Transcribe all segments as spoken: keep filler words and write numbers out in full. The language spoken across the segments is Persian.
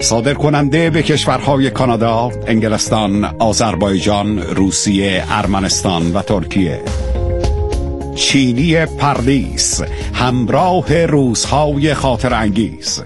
صادر کننده به کشورهای کانادا، انگلستان، آذربایجان، روسیه، ارمنستان و ترکیه. چینی پردیس، همراه روزهای خاطر انگیز.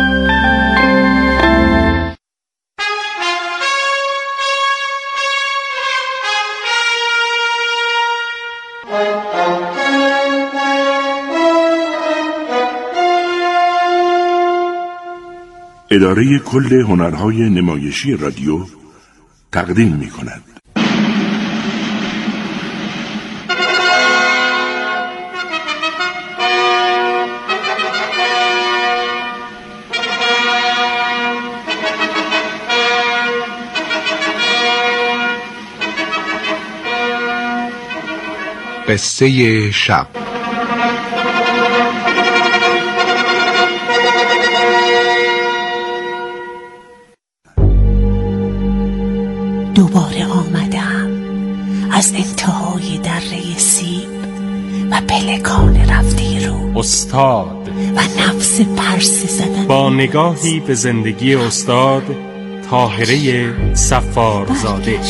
اداره کل هنرهای نمایشی رادیو تقدیم می کند. قصه شب. دوباره آمدم از انتهای دره سیب و پلکان رفته رو استاد و نفس پرسه زدن با نگاهی به زندگی استاد طاهره صفارزاده.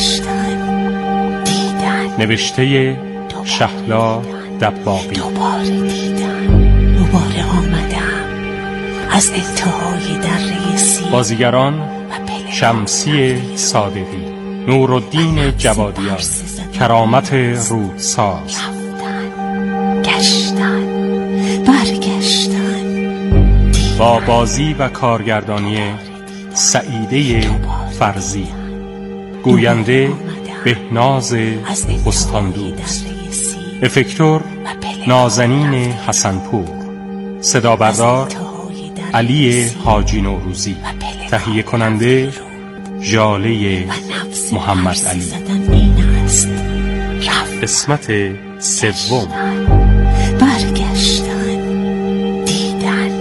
دیدن نوشته شهلا دباغی. دوباره دیدن دوباره آمدم از انتهای دره سیب. بازیگران شمسی صادقی، نورالدین جوادیان، کرامت رودساز. رفتن، گشتن، برگشتن، با بازی و کارگردانی سعیده فرزی. گوینده بهناز استاندوست. افکتور نازنین حسنپور. صدا بردار علی حاجی نوروزی. تهیه کننده ژاله محمد علی. قسمت سوم. برگشتن، دیدن،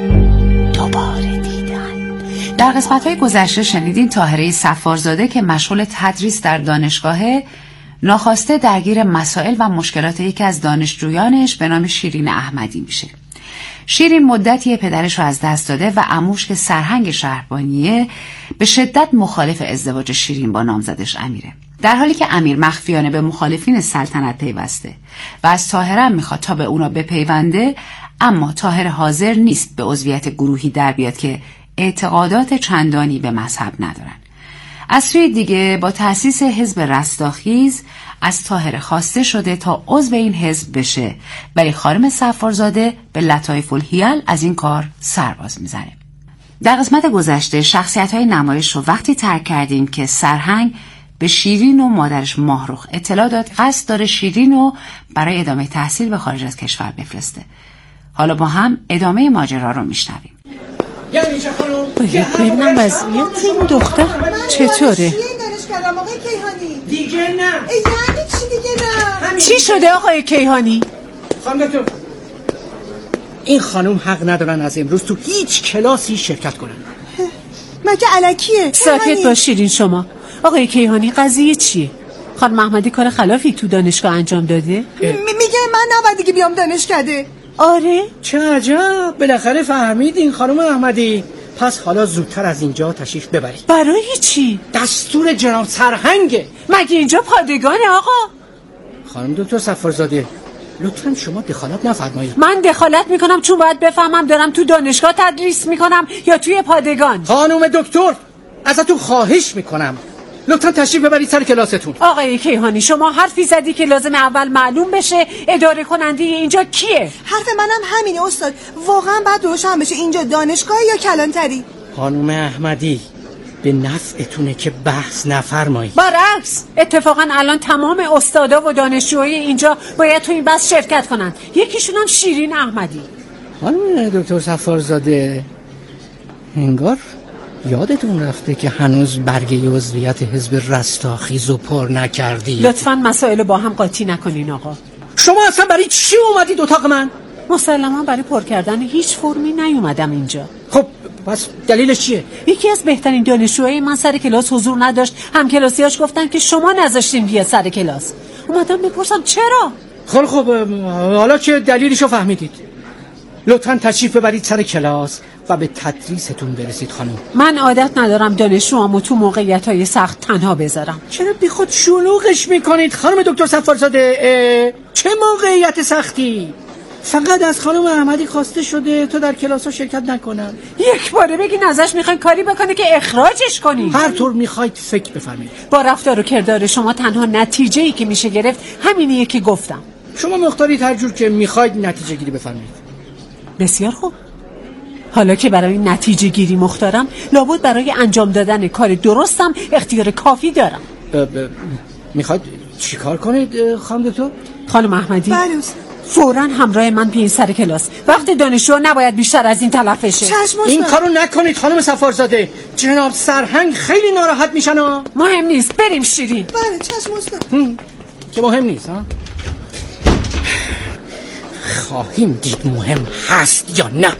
دوباره دیدن. در قسمت‌های گذشته شنیدین طاهره صفارزاده که مشغول تدریس در دانشگاهه، ناخواسته درگیر مسائل و مشکلات یکی از دانشجویانش به نام شیرین احمدی میشه. شیرین مدتی پدرش رو از دست داده و عموش که سرهنگ شهربانیه به شدت مخالف ازدواج شیرین با نامزدش امیره. در حالی که امیر مخفیانه به مخالفین سلطنت پیوسته و از طاهره میخواد تا به اونا بپیونده، اما طاهره حاضر نیست به عضویت گروهی در بیاد که اعتقادات چندانی به مذهب ندارن. از سوی دیگه با تأسیس حزب رستاخیز از طاهره خواسته شده تا عضو این حزب بشه، ولی خانم صفارزاده به لطایف الحیل از این کار سرباز میزنه. در قسمت گذشته شخصیت‌های نمایش رو وقتی ترک کردیم که سرهنگ به شیرین و مادرش ماهرخ اطلاع داد قصد داره شیرین رو برای ادامه تحصیل به خارج از کشور بفرسته. حالا با هم ادامه ماجرا رو میشنویم. باید ببینم وضعیت این دختر چطوره؟ دیگه نه. یعنی چی دیگه نه؟ چی شده آقای کیهانی؟ خانم دکتر، این خانم حق ندارن از امروز تو هیچ کلاسی شرکت کنن. مگه الکیه؟ ساکت باش شیرین شما. آقای کیهانی قضیه چیه؟ خانم احمدی کار خلافی تو دانشگاه انجام داده؟ م- میگه من نباید دیگه بیام دانشکده. آره؟ چه عجب، بالاخره فهمیدین خانم احمدی. پس حالا زودتر از اینجا تشریف ببرید. برای چی؟ دستور جناب سرهنگه. مگه اینجا پادگانه آقا؟ خانم دکتر صفارزاده، لطفاً شما دخالت نفرمایید. من دخالت میکنم چون باید بفهمم دارم تو دانشگاه تدریس میکنم یا توی پادگان. خانم دکتر، ازتون خواهش میکنم لطفاً تشریف ببرید سر کلاستون. آقای کیهانی شما حرفی زدی که لازم اول معلوم بشه اداره کننده اینجا کیه؟ حرف منم همینه استاد. واقعا بعد روشن بشه اینجا دانشگاه یا کلانتری. خانم احمدی، به نفعتونه که بحث نفرمایید. برعکس، اتفاقا الان تمام استادا و دانشجوهای اینجا باید تو این بحث شرکت کنن. یکیشون هم شیرین احمدی. خانم دکتر صفارزاده، انگار یادتون رفته که هنوز برگه عضویت حزب رستاخیزو پر نکردی. لطفاً مسائل با هم قاطی نکنین آقا. شما اصلا برای چی اومدید اتاق من؟ مسلما برای پر کردن هیچ فرمی نیومدم اینجا. خب پس دلیلش چیه؟ یکی از بهترین دانشجوهای من سر کلاس حضور نداشت. هم کلاسیاش گفتن که شما نذاشتین بیاد سر کلاس. اومدم بپرسم چرا؟ خب خب حالا که دلیلشو فهمیدید، لطفاً تشریف ببرید سر کلاس و به تدریستون برسید خانم. من عادت ندارم دانشجوامو تو موقعیت‌های سخت تنها بذارم. چرا بی خود شلوغش میکنید خانم دکتر صفارزاده؟ چه موقعیت سختی؟ فقط از خانم احمدی خواسته شده تو در کلاس ها شرکت نکنن. یک باره بگین ازش میخواین کاری بکنه که اخراجش کنین. هر طور میخواید فکر بفرمایید. با رفتار و کردار شما تنها نتیجه‌ای که میشه گرفت همینیه که گفتم. شما مختارید هر جور که میخواید نتیجه گیری بفرمایید. بسیار خوب. حالا که برای نتیجه گیری مختارم، لابد برای انجام دادن کار درستم اختیار کافی دارم. ب... ب... میخواید چی کار کنید خانم دکتر؟ خانم احمدی بله. فوراً همراه من بیاین سر کلاس. وقت دانشجو نباید بیشتر از این تلف بشه. این کارو نکنید خانم صفارزاده. جناب سرهنگ خیلی ناراحت میشن. مهم نیست، بریم شیرین. بله چشم استاد. که مهم نیست ها؟ خواهیم دید مهم هست یا نه.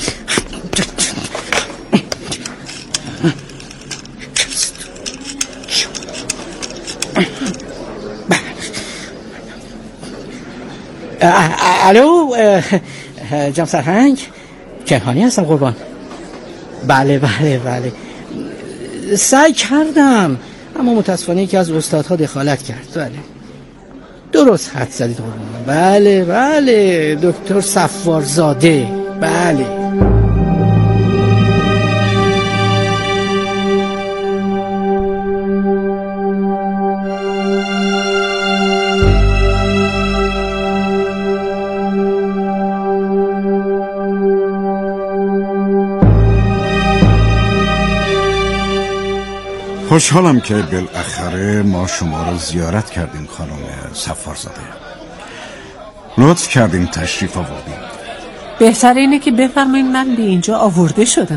الو جناب سرهنگ، کیهانی هستم قربان. بله بله بله سعی کردم اما متاسفانه یکی از استادها دخالت کرد. بله درست حد زدید قربان. بله بله دکتر صفارزاده. بله خوشحالم که بالاخره ما شما رو زیارت کردیم خانم صفارزاده. لطف کردیم تشریف آوردیم. بهتر اینه که بفرمایید من به اینجا آورده شدم.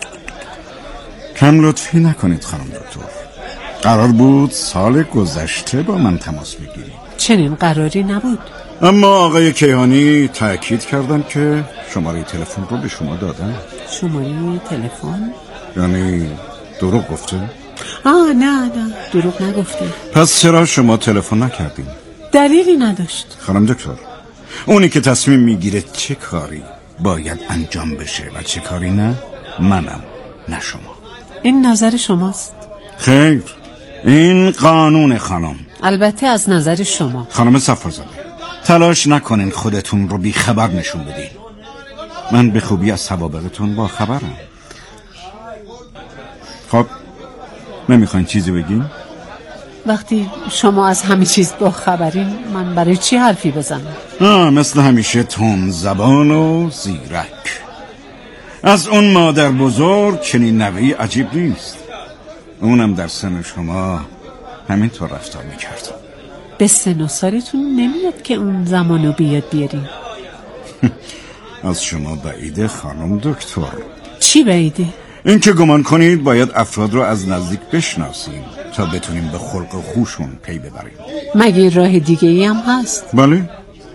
کم لطفی نکنید خانم دکتر. قرار بود سال گذشته با من تماس بگیرید. چنین قراری نبود. اما آقای کیهانی تأکید کردن که شماره تلفن رو به شما دادن. شماره تلفن؟ یعنی دروغ گفته؟ آه نه نه دروغ نگفته. پس چرا شما تلفن نکردین؟ دلیلی نداشت. خانم دکتر، اونی که تصمیم میگیره چه کاری باید انجام بشه و چه کاری نه، منم نه شما. این نظر شماست. خیر، این قانون خانم. البته از نظر شما. خانم صفارزاده، تلاش نکنین خودتون رو بی خبر نشون بدین. من به خوبی از سوابقتون با خبرم. خب نمیخواین چیزی بگین؟ وقتی شما از همه چیز با خبرین من برای چی حرفی بزنم؟ آه مثل همیشه تون زبان و زیرک. از اون مادر بزرگ چنین نوعی عجیب نیست. اونم در سن شما همینطور رفتار میکرد. به سن و سالتون نمیاد که اون زمانو بیاد بیاریم. از شما بعیده خانم دکتر. چی بعیده؟ این که گمان کنید باید افراد رو از نزدیک بشناسیم تا بتونیم به خلق و خوشون پی ببریم. مگه راه دیگه ای هم هست؟ بله،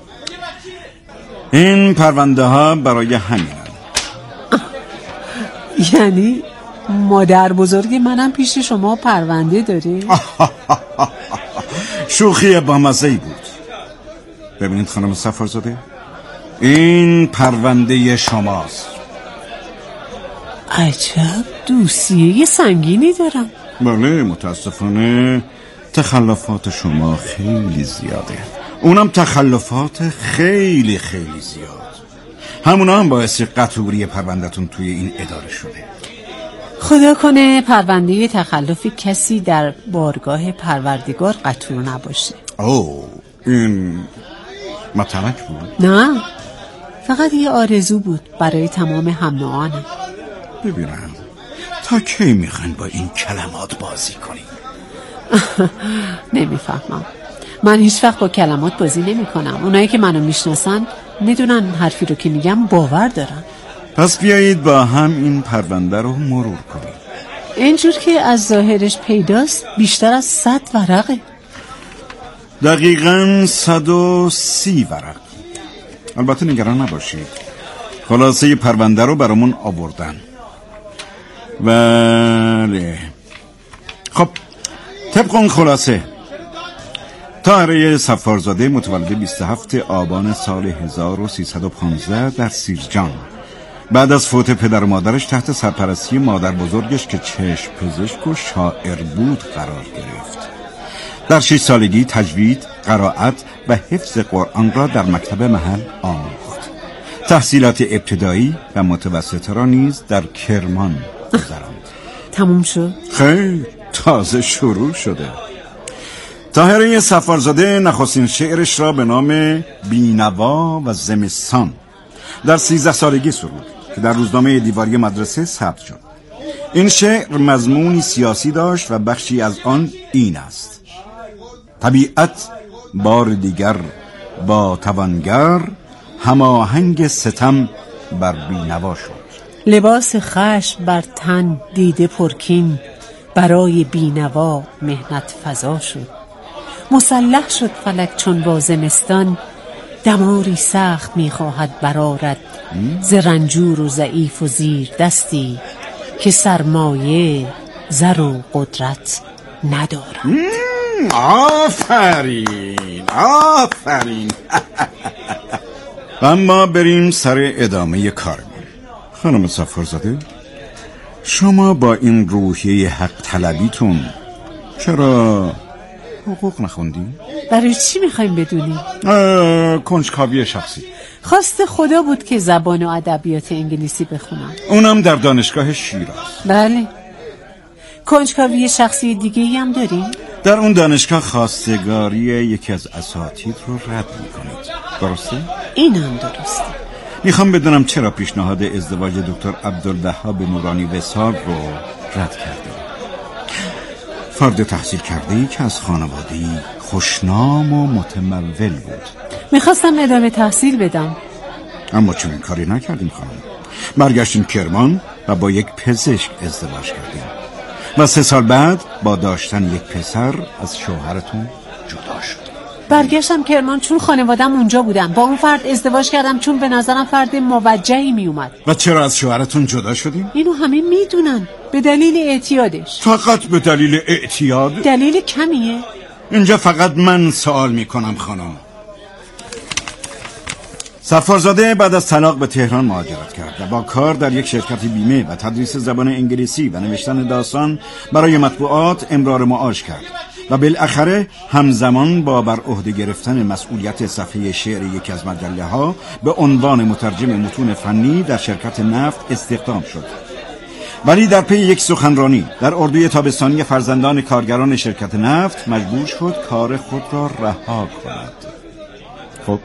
این پرونده ها برای همینن. یعنی مادر بزرگ منم پیش شما پرونده داره؟ شوخی بامزه‌ای بود. ببینید خانم صفارزاده، این پرونده شماست. عجب دوسیه سنگینی دارم. بله، متاسفانه تخلفات شما خیلی زیاده. اونم تخلفات خیلی خیلی زیاد. همونا هم باعث قطوری پرونده‌تون توی این اداره شده. خدا کنه پرونده تخلف کسی در بارگاه پروردگار قطور نباشه. اوه، این مطلق بود؟ نه، فقط یه آرزو بود برای تمام هم نوعانم. ببینم تا کی میخواین با این کلمات بازی کنی؟ نمیفهمم. من هیچ وقت با کلمات بازی نمی کنم. اونایی که منو میشناسن میدونن حرفی رو که میگم باور دارن. پس بیایید با هم این پرونده رو مرور کنیم. اینجور که از ظاهرش پیداست بیشتر از صد ورقه. دقیقاً صد و سی ورق. البته نگران نباشید، خلاصه پرونده رو برامون آوردن. بله، خب طبق اون خلاصه طاهره صفارزاده متولد بیست و هفتم آبان سال هزار و سیصد و پانزده در سیرجان بعد از فوت پدر و مادرش تحت سرپرستی مادر بزرگش که چشم پزشک و شاعر بود قرار گرفت. در شش سالگی تجوید، قرائت و حفظ قرآن را در مکتب محل آموخت. تحصیلات ابتدایی و متوسطه را نیز در کرمان گذراند. تموم شد؟ خیر، تازه شروع شده. طاهره صفارزاده نخستین شعرش را به نام بینوا و زمستان در سیزده سالگی سرود که در روزنامه دیواری مدرسه ثبت شد. این شعر مضمونی سیاسی داشت و بخشی از آن این است: طبیعت بار دیگر با توانگر، هماهنگ ستم بر بینوا شد. لباس خشم بر تن دیده پرکین، برای بینوا مهنت فزا شد. مسلح شد فلک چون با زمستان، دماری سخت میخواهد برآرد ز رنجور و ضعیف و زیر دستی، که سرمایه زر و قدرت ندارد. آفرین آفرین. اما بریم سر ادامه کارمون. خانم صفارزاده، شما با این روحیه حق طلبیتون چرا حقوق نخوندی؟ برای چی میخوایم بدونیم؟ کنجکاوی شخصی. خواست خدا بود که زبان و ادبیات انگلیسی بخونم، اونم در دانشگاه شیراز. بله. کنجکاوی شخصی دیگه ای هم داریم؟ در اون دانشگاه خواستگاری یکی از اساتید رو رد میکنید، درسته؟ اینم درسته. میخوام بدونم چرا پیشنهاد ازدواج دکتر عبدالوهاب نورانی وصال رو رد کرده. فرد تحصیل کرده‌ای که از خانواده‌ای خوشنام و متمول بود. میخواستم ادامه تحصیل بدم، اما چون این کاری نکردیم خانم. برگشتیم کرمان و با یک پزشک ازدواج کردیم و سه سال بعد با داشتن یک پسر از شوهرتون جدا شد. برگشتم کرمان چون خانوادم اونجا بودن. با اون فرد ازدواج کردم چون به نظرم فرد موجهی می اومد. و چرا از شوهرتون جدا شدیم؟ اینو همه میدونن، به دلیل اعتیادش. فقط به دلیل اعتیاد؟ دلیل کمیه؟ اینجا فقط من سوال میکنم خانم. صفارزاده بعد از طلاق به تهران مهاجرت کرد و با کار در یک شرکت بیمه و تدریس زبان انگلیسی و نوشتن داستان برای مطبوعات امرار معاش کرد و بالاخره همزمان با بر عهده گرفتن مسئولیت صفحه شعر یکی از مجله ها به عنوان مترجم متون فنی در شرکت نفت استخدام شد. ولی در پی یک سخنرانی در اردوی تابستانی فرزندان کارگران شرکت نفت مجبور شد کار خود را رها کند. خب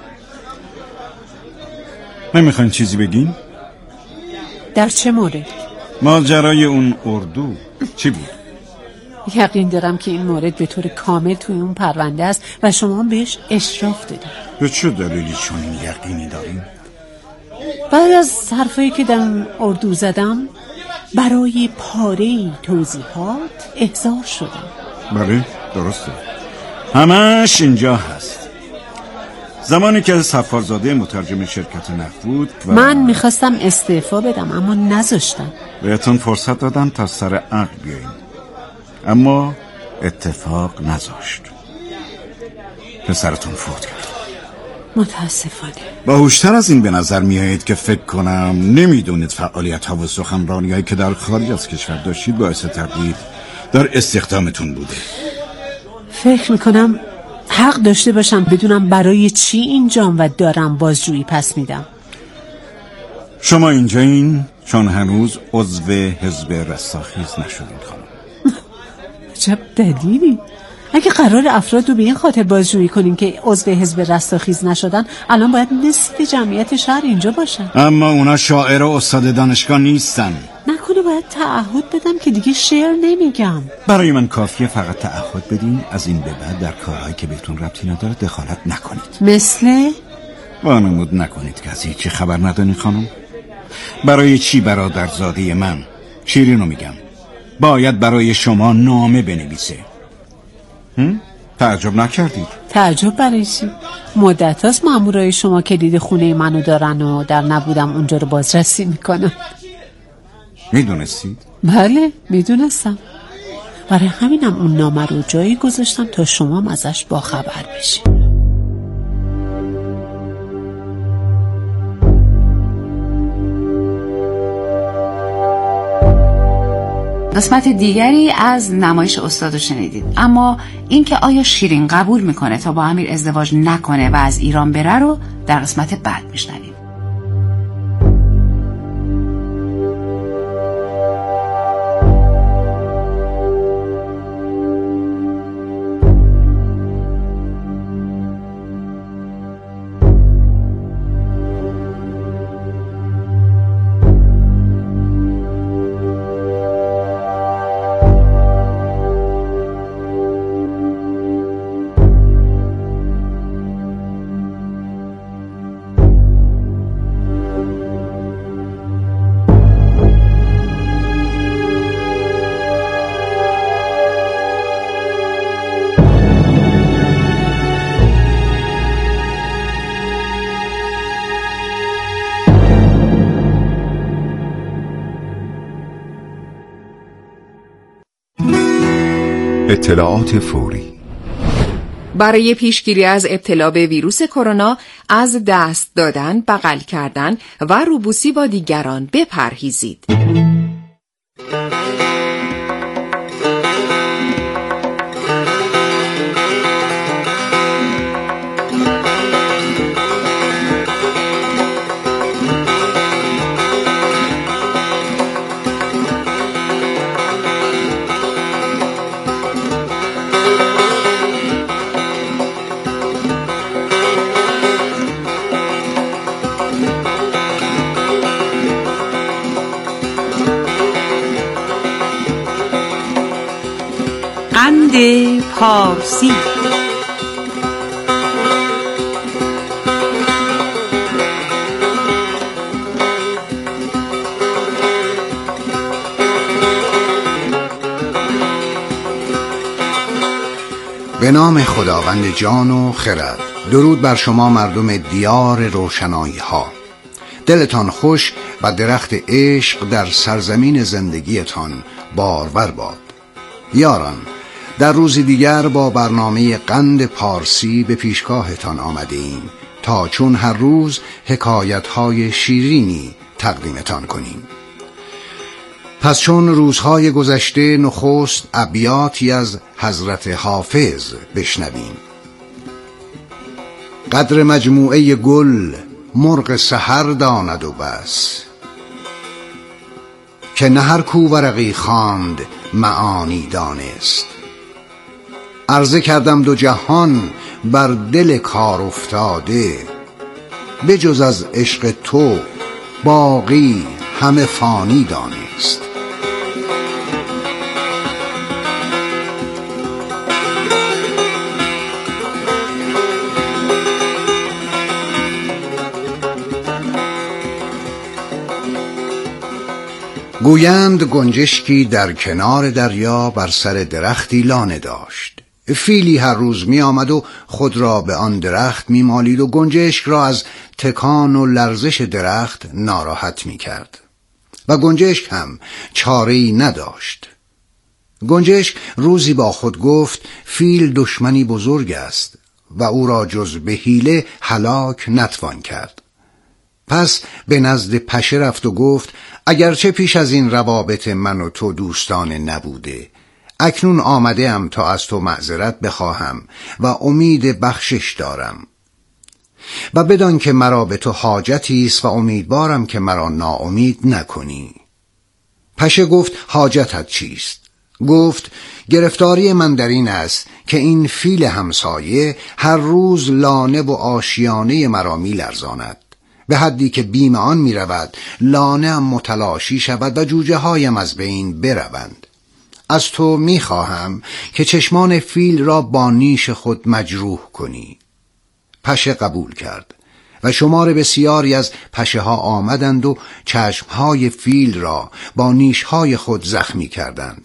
نمیخواین چیزی بگین؟ در چه مورد؟ ماجرای اون اردو چی بود؟ یقین دارم که این مورد به طور کامل توی اون پرونده است و شما بهش اشراف دادید. به چه دلیلی چون یقینی داریم؟ بعد از حرفایی که در اون اردو زدم برای پاره توضیحات احضار شدم. بله درسته، همش اینجا هست. زمانی که صفارزاده مترجم شرکت نفت بود و من میخواستم استعفا بدم اما نذاشتم. بهتون فرصت دادم تا سر عقل بیاییم اما اتفاق نذاشت. پسرتون فوت کرد. متاسفانه. باهوشتر از این به نظر میآید که فکر کنم نمیدونید فعالیت ها و سخنرانی هایی که در خارج از کشور داشتید باعث تردید در استخدامتون بوده. فکر میکنم حق داشته باشم بدونم برای چی اینجام و دارم بازجویی پس میدم. شما اینجایین چون هنوز عضو حزب رستاخیز نشدید خانم. عجب دلیلی. اگه قرار افراد رو به این خاطر بازجویی کنیم که عضو حزب رستاخیز نشدن، الان باید نصف جمعیت شهر اینجا باشن. اما اونا شاعر و استاد دانشگاه نیستن. نکنه باید تعهد بدم که دیگه شعر نمیگم؟ برای من کافیه فقط تعهد بدین از این به بعد در کارهایی که بهتون ربطی نداره دخالت نکنید. مثل؟ وانمود نکنید که از هیچی خبر ندانی خانم. برای چی برادرزاده من شیرینو میگم باید برای شما نامه بنویسه؟ تعجب نکردید؟ تعجب برای چی؟ مدت هاست مامورای شما کلید خونه منو دارن و در نبودم اونجا رو بازرسی میکنن. میدونستید؟ بله میدونستم. برای همینم اون نامه رو جایی گذاشتم تا شما هم ازش باخبر بشید. قسمت دیگری از نمایش استاد رو شنیدید. اما اینکه آیا شیرین قبول میکنه تا با امیر ازدواج نکنه و از ایران بره رو در قسمت بعد میشنویم. اطلاعات فوری. برای پیشگیری از ابتلا به ویروس کرونا از دست دادن، بغل کردن و روبوسی با دیگران بپرهیزید. قند پارسی. به نام خداوند جان و خرد. درود بر شما مردم دیار روشنایی ها. دلتان خوش و درخت عشق در سرزمین زندگیتان بارور باد. یاران، در روزی دیگر با برنامه قند پارسی به پیشگاهتان آمده ایم تا چون هر روز حکایت‌های شیرینی تقدیمتان کنیم. پس چون روزهای گذشته نخست ابیاتی از حضرت حافظ بشنویم. قدر مجموعه گل مرغ سحر داند و بس، که نه هر کو ورقی خواند معانی دانست. عرضه کردم دو جهان بر دل کار افتاده، بجز از عشق تو باقی همه فانی دانست. گویند گنجشکی در کنار دریا بر سر درختی لانه داشت. فیلی هر روز می آمد و خود را به آن درخت می مالید و گنجشک را از تکان و لرزش درخت ناراحت می کرد و گنجشک هم چاره‌ای نداشت. گنجشک روزی با خود گفت فیل دشمنی بزرگ است و او را جز به حیله هلاک نتوان کرد. پس به نزد پشه رفت و گفت اگرچه پیش از این روابط من و تو دوستانه نبوده، اکنون آمده ام تا از تو معذرت بخواهم و امید بخشش دارم و بدان که مرا به تو حاجتی است و امیدوارم که مرا ناامید نکنی. پشه گفت حاجتت چیست؟ گفت گرفتاری من در این است که این فیل همسایه هر روز لانه و آشیانه مرا می لرزاند، به حدی که بیم آن می رود لانه هم متلاشی شود و جوجه هایم از بین بروند. از تو می خواهم که چشمان فیل را با نیش خود مجروح کنی. پشه قبول کرد و شمار بسیاری از پشه ها آمدند و چشم های فیل را با نیش های خود زخمی کردند.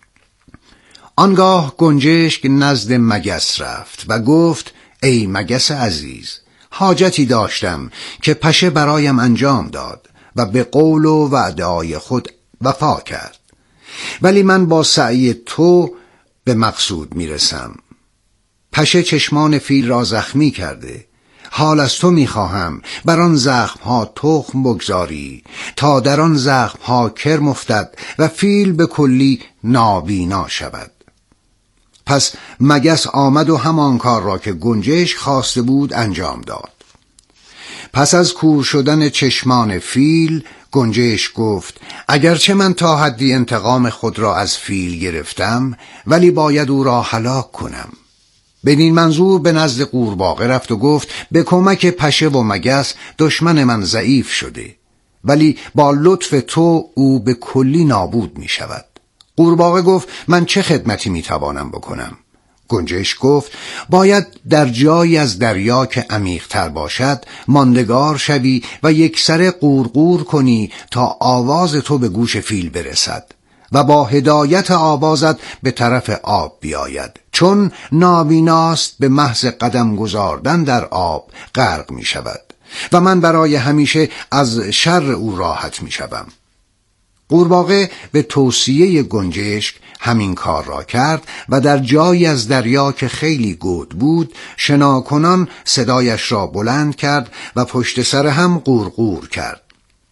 آنگاه گنجشک نزد مگس رفت و گفت ای مگس عزیز، حاجتی داشتم که پشه برایم انجام داد و به قول و وعده‌های خود وفا کرد، ولی من با سعی تو به مقصود میرسم. پشه چشمان فیل را زخمی کرده حال از تو میخواهم بر آن زخمها تخم بگذاری، تا در آن زخمها کرم افتد و فیل به کلی نابینا شود. پس مگس آمد و همان کار را که گنجشک خواسته بود انجام داد. پس از کور شدن چشمان فیل، گنجشک گفت اگرچه من تا حدی انتقام خود را از فیل گرفتم، ولی باید او را هلاک کنم. بدین منظور به نزد قورباغه رفت و گفت به کمک پشه و مگس دشمن من ضعیف شده، ولی با لطف تو او به کلی نابود می شود. قورباغه گفت من چه خدمتی می توانم بکنم؟ گنجشک گفت باید در جایی از دریا که عمیق‌تر باشد ماندگار شوی و یک سر قورقور کنی تا آواز تو به گوش فیل برسد و با هدایت آوازت به طرف آب بیاید. چون نابیناست به محض قدم گذاردن در آب غرق می شود و من برای همیشه از شر او راحت می شوم. قورباغه به توصیه گنجشک همین کار را کرد و در جایی از دریا که خیلی گود بود شناکنان صدایش را بلند کرد و پشت سر هم قورقور کرد.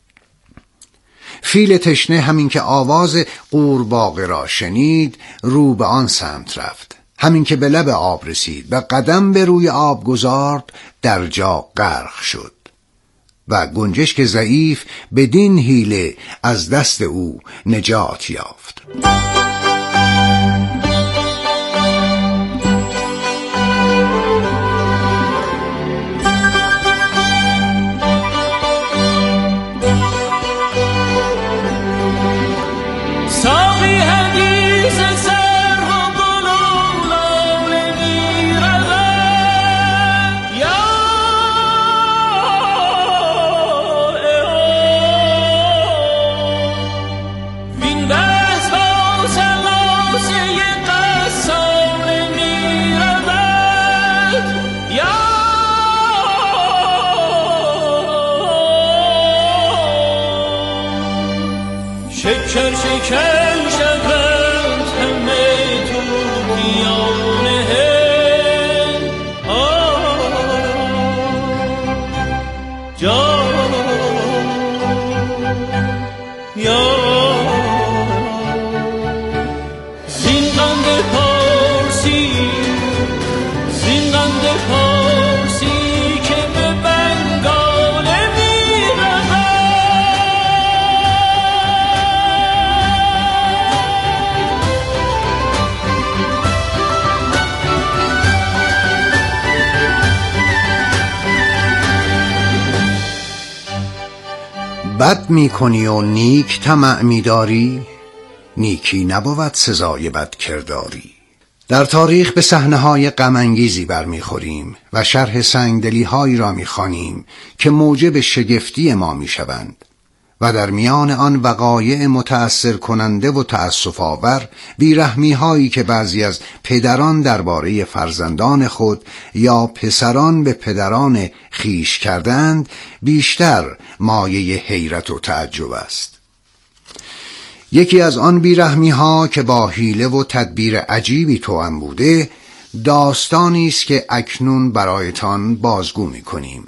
فیل تشنه همین که آواز قورباغه را شنید رو به آن سمت رفت. همین که به لب آب رسید و قدم به روی آب گذارد در جا غرق شد و گنجشک ضعیف بدین حیله از دست او نجات یافت. شکر شکر شود همه تو دیانه جا یا زندان پارسی زندان پارسی که به بنگال بد می کنی و نیک طمع می داری، نیکی نبود سزای بد کرداری. در تاریخ به صحنه‌های غم انگیزی برمیخوریم و شرح سنگدلی هایی را میخوانیم که موجب شگفتی ما میشوند و در میان آن وقایع متأثر کننده و تأسف آور بیرحمی هایی که بعضی از پدران درباره فرزندان خود یا پسران به پدران خیش کردند بیشتر مایه حیرت و تعجب است. یکی از آن بیرحمی ها که با حیله و تدبیر عجیبی توأم بوده داستانی است که اکنون برایتان بازگو می‌کنیم.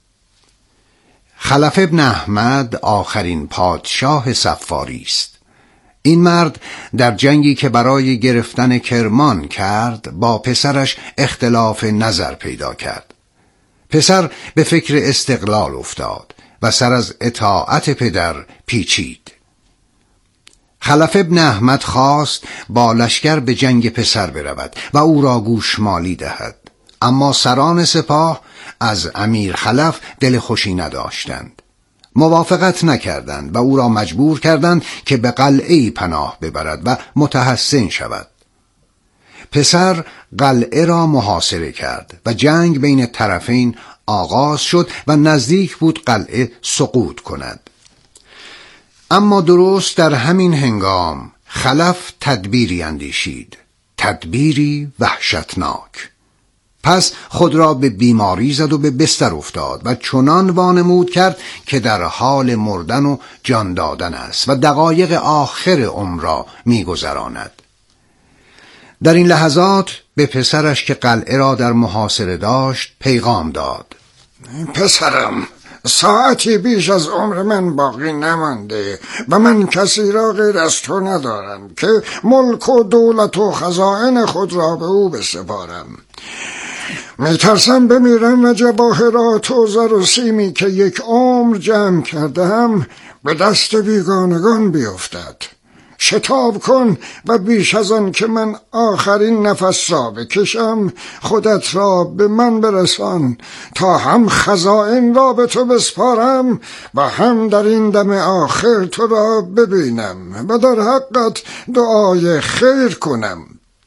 خلف ابن احمد آخرین پادشاه صفاری است. این مرد در جنگی که برای گرفتن کرمان کرد با پسرش اختلاف نظر پیدا کرد. پسر به فکر استقلال افتاد و سر از اطاعت پدر پیچید. خلف ابن احمد خواست با لشکر به جنگ پسر برود و او را گوشمالی دهد، اما سران سپاه از امیر خلف دل خوشی نداشتند، موافقت نکردند و او را مجبور کردند که به قلعه‌ای پناه ببرد و متحصن شود. پسر قلعه را محاصره کرد و جنگ بین طرفین آغاز شد و نزدیک بود قلعه سقوط کند. اما درست در همین هنگام خلف تدبیری اندیشید، تدبیری وحشتناک. پس خود را به بیماری زد و به بستر افتاد و چنان وانمود کرد که در حال مردن و جان دادن است و دقایق آخر عمر را می‌گذراند. در این لحظات به پسرش که قلعه را در محاصره داشت پیغام داد: پسرم، ساعتی بیش از عمر من باقی نمانده و من کسی را غیر از تو ندارم که ملک و دولت و خزائن خود را به او بسپارم. میترسم بمیرم و جواهرات و زر و سیمی که یک عمر جمع کردم به دست بیگانگان بیفتد. شتاب کن و بیش از آن که من آخرین نفس را بکشم خودت را به من برسان تا هم خزائن را به تو بسپارم و هم در این دم آخر تو را ببینم و در حقت دعای خیر کنم.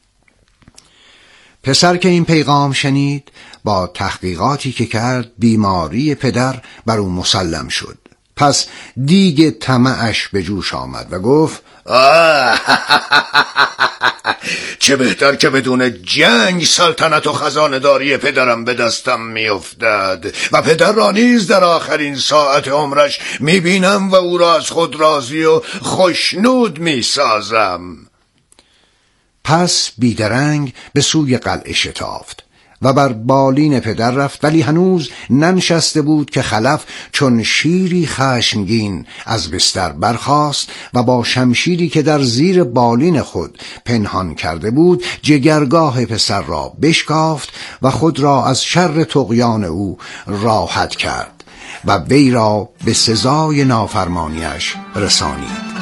پسر که این پیغام شنید با تحقیقاتی که کرد بیماری پدر بر او مسلم شد. پس دیگ طمعش به جوش آمد و گفت آه چه بهتر که بدون جنگ سلطنت و خزانه‌داری پدرم به دستم میافتد و پدر را نیز در آخرین ساعت عمرش میبینم و او را از خود راضی و خوشنود میسازم. پس بیدرنگ به سوی قلعه شتافت و بر بالین پدر رفت، ولی هنوز ننشسته بود که خلف چون شیری خشمگین از بستر برخاست و با شمشیری که در زیر بالین خود پنهان کرده بود جگرگاه پسر را بشکافت و خود را از شر طغیان او راحت کرد و وی را به سزای نافرمانیش رسانید.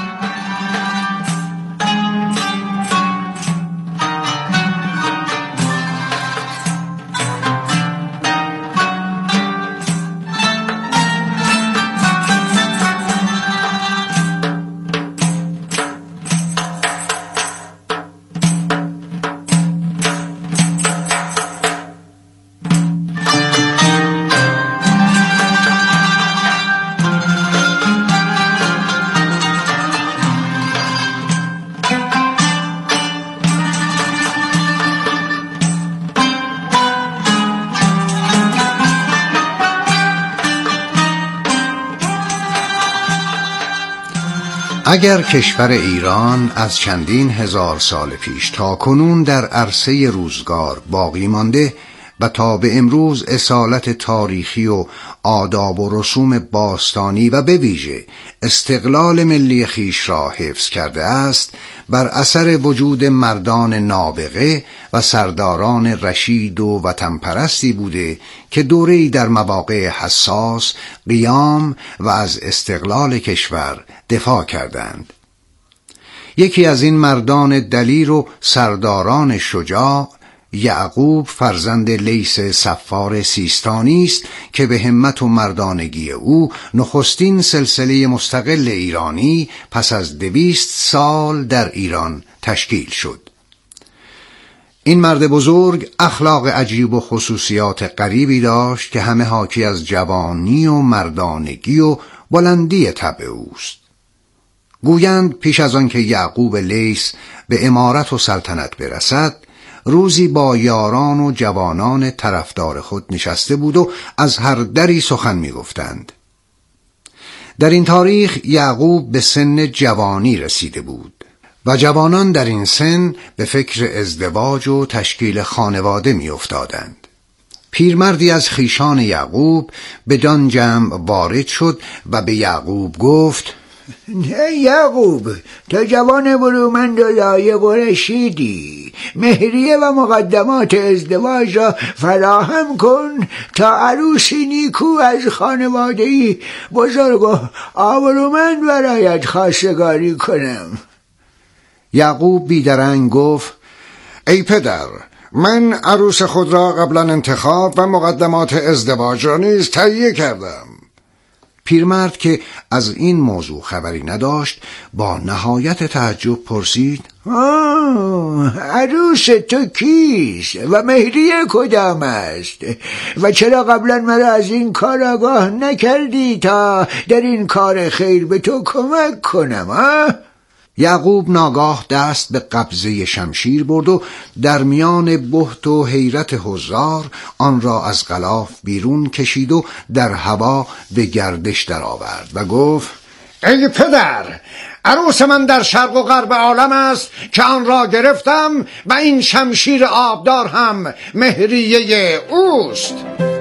اگر کشور ایران از چندین هزار سال پیش تا کنون در عرصه روزگار باقی مانده و تا به امروز اصالت تاریخی و آداب و رسوم باستانی و به ویژه استقلال ملی خیش را حفظ کرده است، بر اثر وجود مردان نابغه و سرداران رشید و وطن پرستی بوده که دوره‌ای در مواقع حساس قیام و از استقلال کشور دفاع کردند. یکی از این مردان دلیر و سرداران شجاع یعقوب فرزند لیث صفار سیستانی است که به همت و مردانگی او نخستین سلسله مستقل ایرانی پس از دویست سال در ایران تشکیل شد. این مرد بزرگ اخلاق عجیب و خصوصیات غریبی داشت که همه حاکی از جوانی و مردانگی و بلندی طبع اوست. گویند پیش از آن که یعقوب لیث به امارت و سلطنت برسد، روزی با یاران و جوانان طرفدار خود نشسته بود و از هر دری سخن می گفتند. در این تاریخ یعقوب به سن جوانی رسیده بود و جوانان در این سن به فکر ازدواج و تشکیل خانواده می افتادند. پیرمردی از خیشان یعقوب به دان جمع وارد شد و به یعقوب گفت: نه یعقوب، تا جوان برومند و لایق و رشیدی، مهریه و مقدمات ازدواج را فراهم کن تا عروسی نیکو از خانواده‌ای بزرگ و آبرومند برایت خواستگاری کنم. یعقوب بیدرنگ گفت: ای پدر، من عروس خود را قبلا انتخاب و مقدمات ازدواج را نیز تهیه کردم. پیرمرد که از این موضوع خبری نداشت با نهایت تعجب پرسید: آه، عروس تو کیست و مهریه کدام است و چرا قبلا مرا از این کار آگاه نکردی تا در این کار خیر به تو کمک کنم؟ آه؟ یعقوب ناگاه دست به قبضه شمشیر برد و در میان بهت و حیرت حضار آن را از غلاف بیرون کشید و در هوا به گردش درآورد و گفت: ای پدر، عروس من در شرق و غرب عالم است که آن را گرفتم و این شمشیر آبدار هم مهریه اوست.